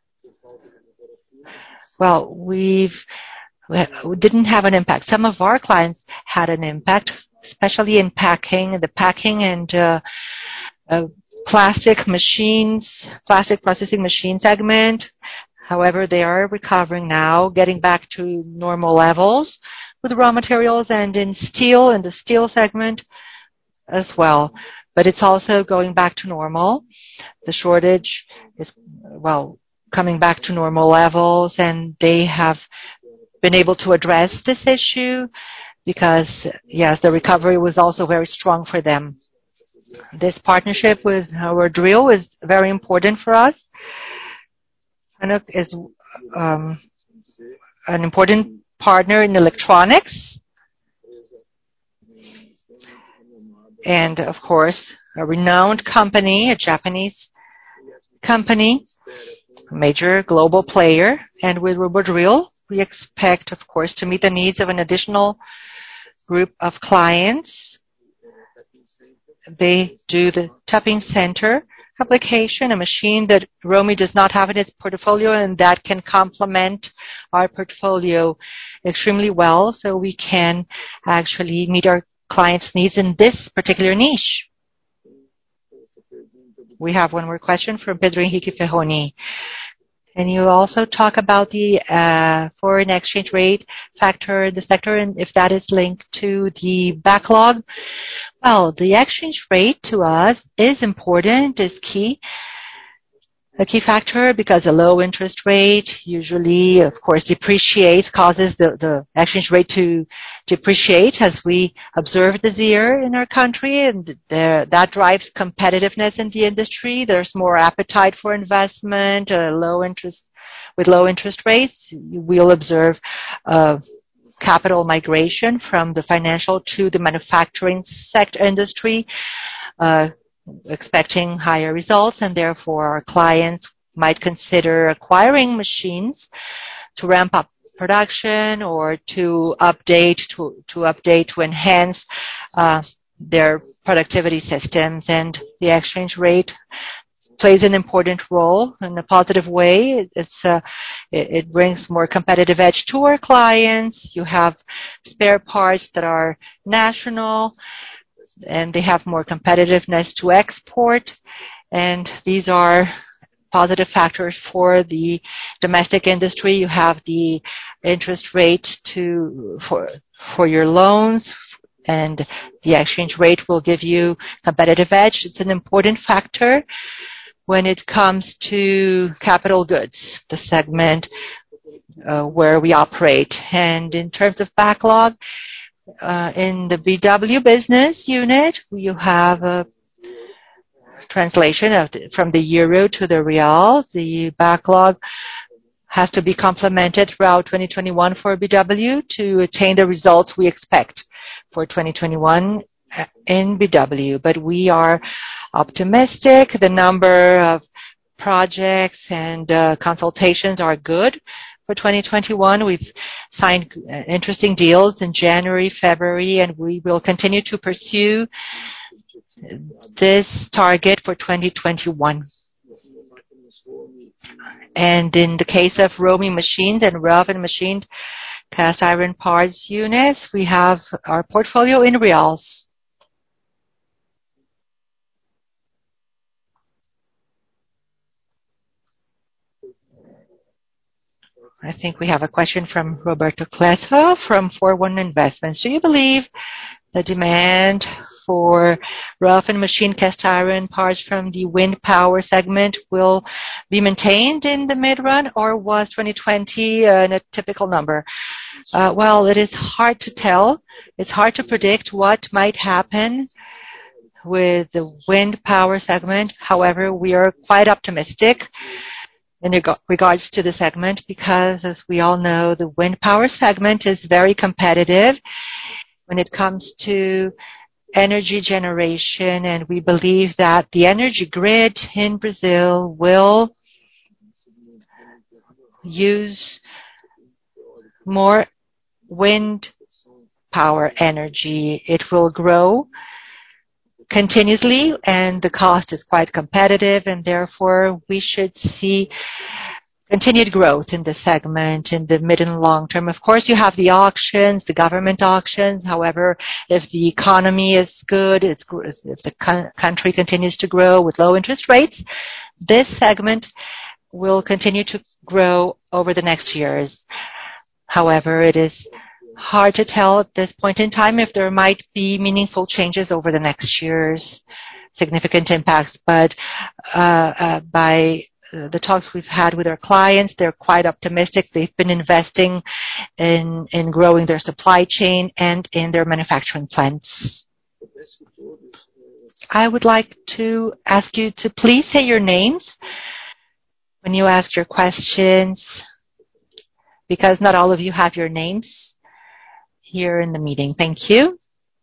A: well, we didn't have an impact. Some of our clients had an impact, especially in the packing and plastic processing machine segment. However, they are recovering now, getting back to normal levels with raw materials, and in the steel segment as well. But it's also going back to normal. The shortage is, coming back to normal levels, and they have been able to address this issue because, yes, the recovery was also very strong for them. This partnership with RoboDrill is very important for us. FRENK is an important partner in electronics and, of course, a renowned company, a Japanese company, a major global player. And with RoboDrill, we expect, of course, to meet the needs of an additional group of clients. They do the tapping center application, a machine that Romi does not have in its portfolio, and that can complement our portfolio extremely well, so we can actually meet our clients' needs in this particular niche. We have one more question from Pedro Henrique Ferroni. Can you also talk about the foreign exchange rate factor in the sector, and if that is linked to the backlog? Well, the exchange rate to us is important, is key. A key factor, because a low interest rate usually, of course, depreciates, causes the exchange rate to depreciate, as we observed this year in our country, and that drives competitiveness in the industry. There's more appetite for investment, with low interest rates. We'll observe capital migration from the financial to the manufacturing sector industry, expecting higher results, and therefore our clients might consider acquiring machines to ramp up production or to update, to enhance their productivity systems. And the exchange rate plays an important role in a positive way. It brings more competitive edge to our clients. You have spare parts that are national, and they have more competitiveness to export, and these are positive factors for the domestic industry. You have the interest rate for your loans, and the exchange rate will give you competitive edge. It's an important factor when it comes to capital goods, the segment where we operate. And in terms of backlog, in the BW business unit, you have a translation from the euro to the real. The backlog has to be complemented throughout 2021 for BW to attain the results we expect for 2021 in BW. But we are optimistic. The number of projects and consultations are good. For 2021, we've signed interesting deals in January, February, and we will continue to pursue this target for 2021. And in the case of Romi machines and Raven machined cast iron parts units, we have our portfolio in reals. I think we have a question from Roberto Clesso from 41 Investments. Do you believe the demand for rough and machine cast iron parts from the wind power segment will be maintained in the mid-run, or was 2020 a typical number? Well, it is hard to tell. It's hard to predict what might happen with the wind power segment. However, we are quite optimistic in regards to the segment because, as we all know, the wind power segment is very competitive when it comes to energy generation, and we believe that the energy grid in Brazil will use more wind power energy. It will grow continuously, and the cost is quite competitive, and therefore we should see continued growth in this segment in the mid and long term. Of course, you have the auctions, the government auctions. However, if the economy is good, if the country continues to grow with low interest rates, this segment will continue to grow over the next years. However, it is hard to tell at this point in time if there might be meaningful changes over the next years, significant impacts. But by the talks we've had with our clients, they're quite optimistic. They've been investing in growing their supply chain and in their manufacturing plants. I would like to ask you to please say your names when you ask your questions, because not all of you have your names here in the meeting. Thank you.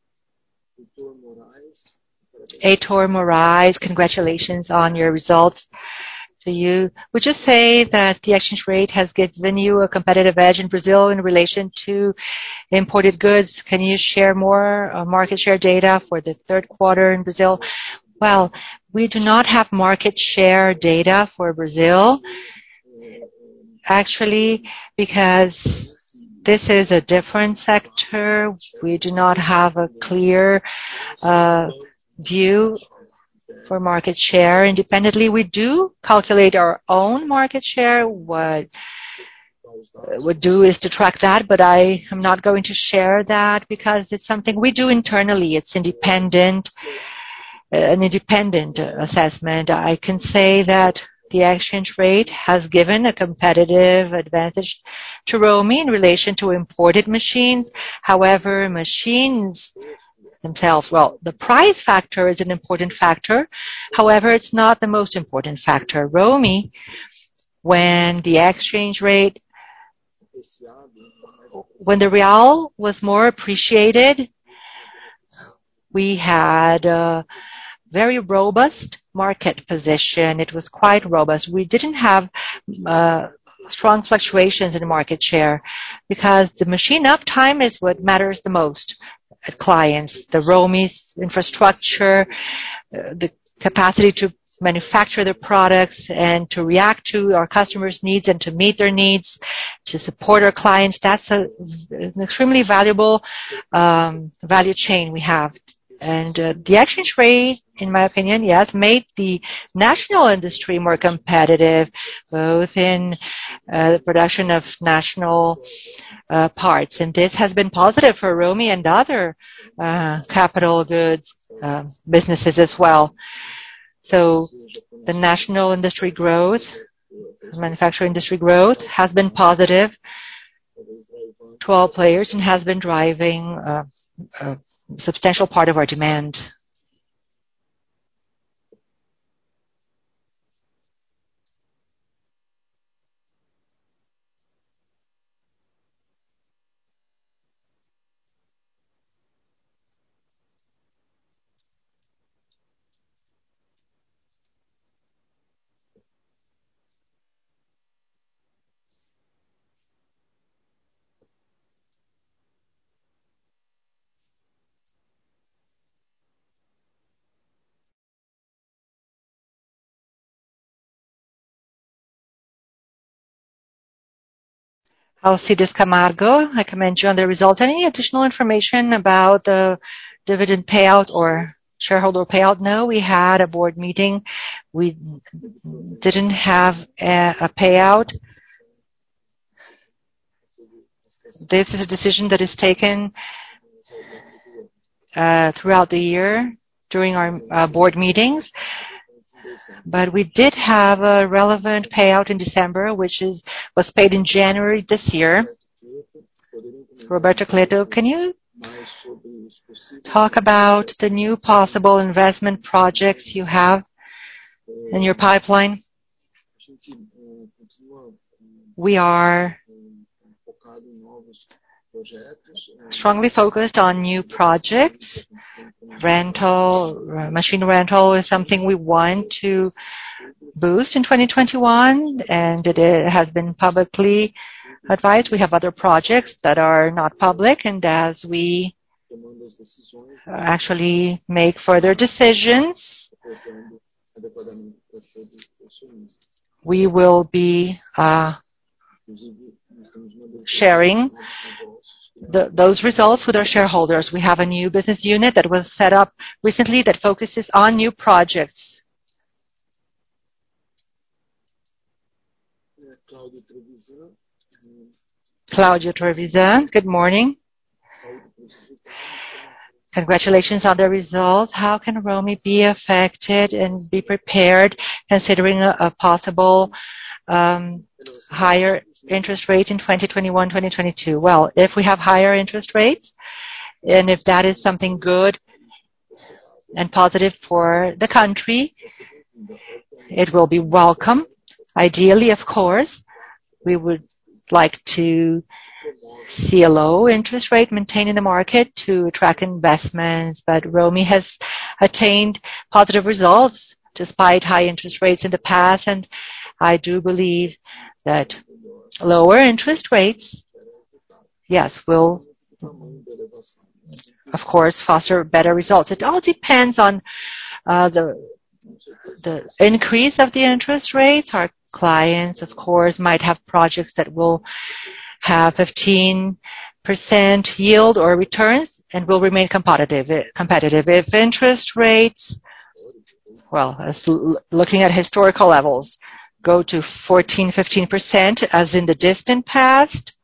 A: Heitor Moraes, congratulations on your results. To you, would you say that the exchange rate has given you a competitive edge in Brazil in relation to imported goods? Can you share more market share data for the third quarter in Brazil? Well, we do not have market share data for Brazil, actually, because this is a different sector. We do not have a clear view for market share independently. We do calculate our own market share. What we do is to track that, but I am not going to share that because it's something we do internally. It's independent, an independent assessment. I can say that the exchange rate has given a competitive advantage to Romi in relation to imported machines. However, machines themselves, well, the price factor is an important factor. However, it's not the most important factor. Romi, when the exchange rate, when the real was more appreciated, we had a very robust market position. It was quite robust. We didn't have strong fluctuations in market share because the machine uptime is what matters the most at clients. The Romi's infrastructure, the capacity to manufacture their products and to react to our customers' needs and to meet their needs, to support our clients. That's an extremely valuable value chain we have. And the exchange rate, in my opinion, yes, made the national industry more competitive, both in the production of national parts. And this has been positive for Romi and other capital goods businesses as well. So the national industry growth, manufacturing industry growth has been positive to all players and has been driving a substantial part of our demand. Alcides Camargo, I commend you on the results. Any additional information about the dividend payout or shareholder payout? No, we had a board meeting. We didn't have a payout. This is a decision that is taken throughout the year during our board meetings. But we did have a relevant payout in December, which was paid in January this year. Roberto Cleto, can you talk about the new possible investment projects you have in your pipeline? We are strongly focused on new projects. Machine rental is something we want to boost in 2021, and it has been publicly advised. We have other projects that are not public, and as we actually make further decisions, we will be sharing those results with our shareholders. We have a new business unit that was set up recently that focuses on new projects. Claudio Trevisan, good morning. Congratulations on the results. How can Romi be affected and be prepared considering a possible higher interest rate in 2021, 2022? Well, if we have higher interest rates, and if that is something good and positive for the country, it will be welcome. Ideally, of course, we would like to see a low interest rate maintained in the market to attract investments, but Romi has attained positive results despite high interest rates in the past, and I do believe that lower interest rates, yes, will, of course, foster better results. It all depends on the increase of the interest rates. Our clients, of course, might have projects that will have 15% yield or returns and will remain competitive. If interest rates, well, as looking at historical levels, go to 14-15% as in the distant past,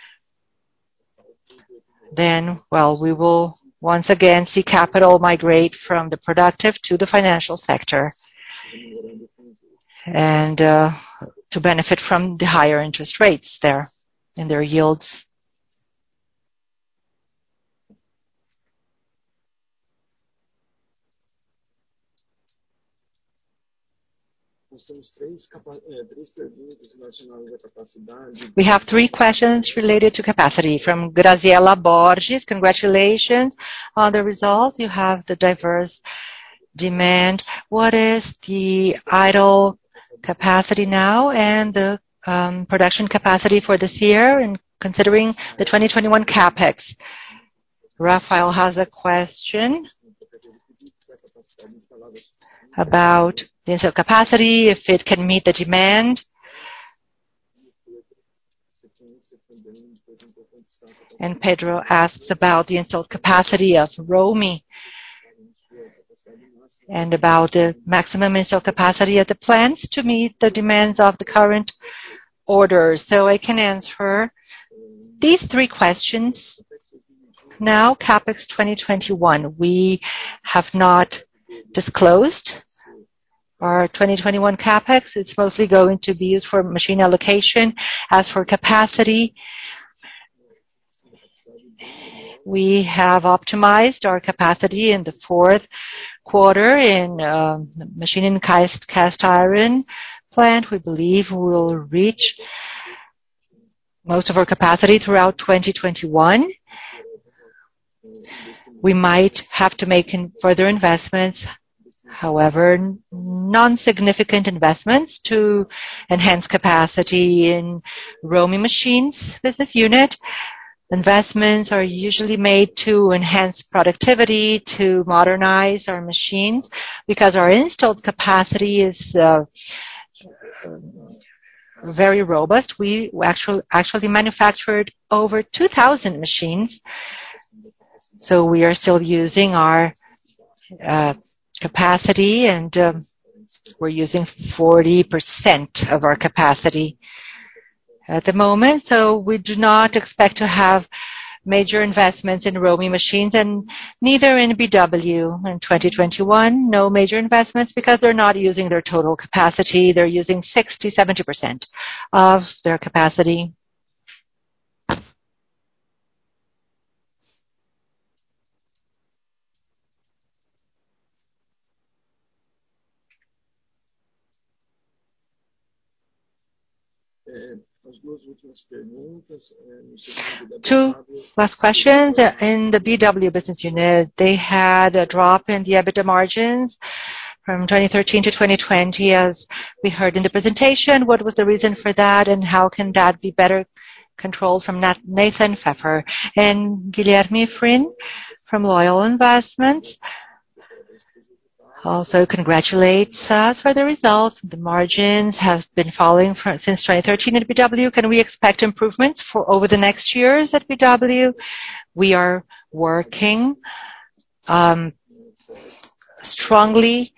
A: then, well, we will once again see capital migrate from the productive to the financial sector and to benefit from the higher interest rates there and their yields. We have 3 questions related to capacity from Graziella Borges. Congratulations on the results. You have the diverse demand. What is the idle capacity now and the production capacity for this year, and considering the 2021 capex? Rafael has a question about the installed capacity, if it can meet the demand. And Pedro asks about the installed capacity of Romi and about the maximum installed capacity of the plants to meet the demands of the current orders. So I can answer these 3 questions. Now, CAPEX 2021. We have not disclosed our 2021 CAPEX. It's mostly going to be used for machine allocation. As for capacity, we have optimized our capacity in the 4th quarter in machine and cast iron plant. We believe we will reach most of our capacity throughout 2021. We might have to make further investments, however, non-significant investments to enhance capacity in Romi Machines business unit. Investments are usually made to enhance productivity, to modernize our machines, because our installed capacity is very robust. We actually manufactured over 2,000 machines, so we are still using our capacity, and we're using 40% of our capacity at the moment. So we do not expect to have major investments in Romi Machines, and neither in BW in 2021. No major investments because they're not using their total capacity. They're using 60-70% of their capacity. Two last questions. In the BW business unit, they had a drop in the EBITDA margins from 2013 to 2020, as we heard in the presentation. What was the reason for that, and how can that be better controlled from Nathan Pfeffer? And Guilherme Frin from Loyal Investments also congratulates us for the results. The margins have been falling since 2013 at BW. Can we expect improvements for over the next years at BW? We are working strongly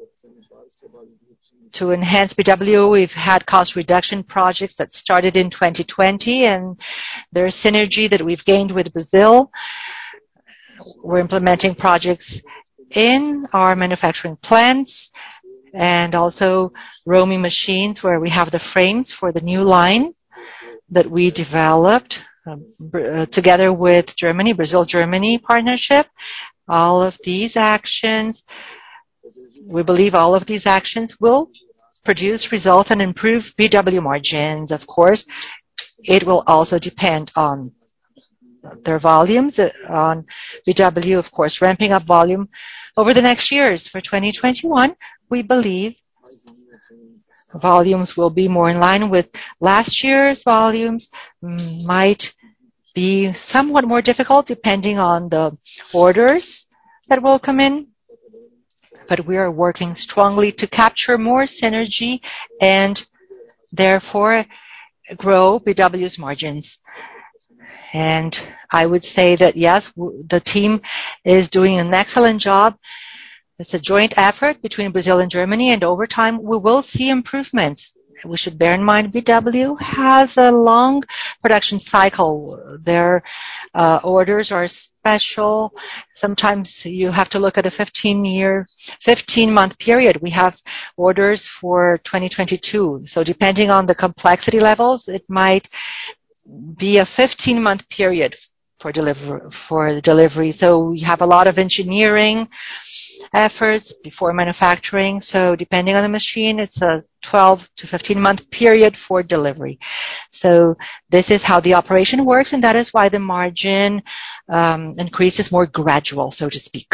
A: to enhance BW. We've had cost reduction projects that started in 2020, and there's synergy that we've gained with Brazil. We're implementing projects in our manufacturing plants and also roaming machines where we have the frames for the new line that we developed together with Germany, Brazil-Germany partnership. All of these actions, we believe all of these actions will produce results and improve BW margins. Of course, it will also depend on their volumes, on BW, of course, ramping up volume over the next years. For 2021, we believe volumes will be more in line with last year's volumes, might be somewhat more difficult depending on the orders that will come in. But we are working strongly to capture more synergy and therefore grow BW's margins. And I would say that, yes, the team is doing an excellent job. It's a joint effort between Brazil and Germany, and over time we will see improvements. We should bear in mind BW has a long production cycle. Their orders are special. Sometimes you have to look at a 15-month period. We have orders for 2022. So depending on the complexity levels, it might be a 15-month period for delivery. So we have a lot of engineering efforts before manufacturing. So depending on the machine, it's a 12 to 15-month period for delivery. So this is how the operation works, and that is why the margin increase is more gradual, so to speak.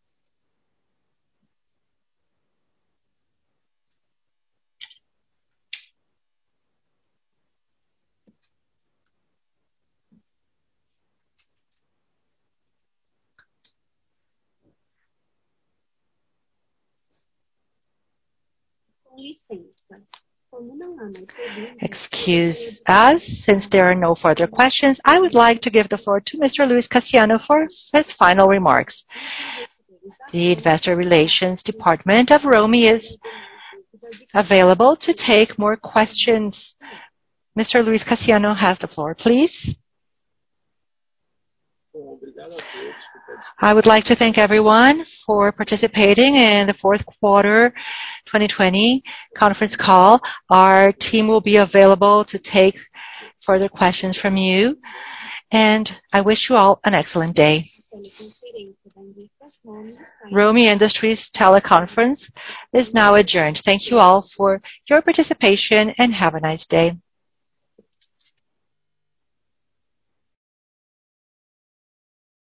A: Excuse us, since there are no further questions, I would like to give the floor to Mr. Luis Cassiano for his final remarks. The Investor Relations Department of Romi is available to take more questions. Mr. Luis Cassiano has the floor, please. I would like to thank everyone for participating in the fourth quarter 2020 conference call. Our team will be available to take further questions from you, and I wish you all an excellent day. Romi Industries teleconference is now adjourned. Thank you all for your participation and have a nice day.